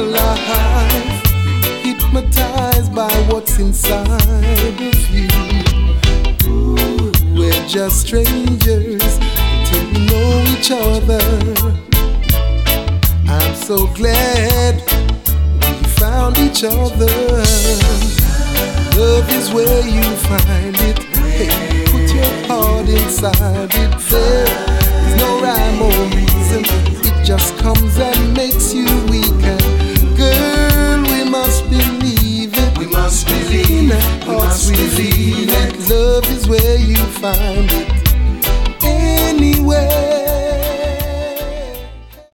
alive, hypnotized by what's inside of you. Ooh, we're just strangers till we know each other. I'm so glad we found each other. Love is where you find it. Hey, put your heart inside it. There's no rhyme or reason. It just comes and makes you weak. And girl, we must believe it. We must believe it. We must believe it. Love is where you find it.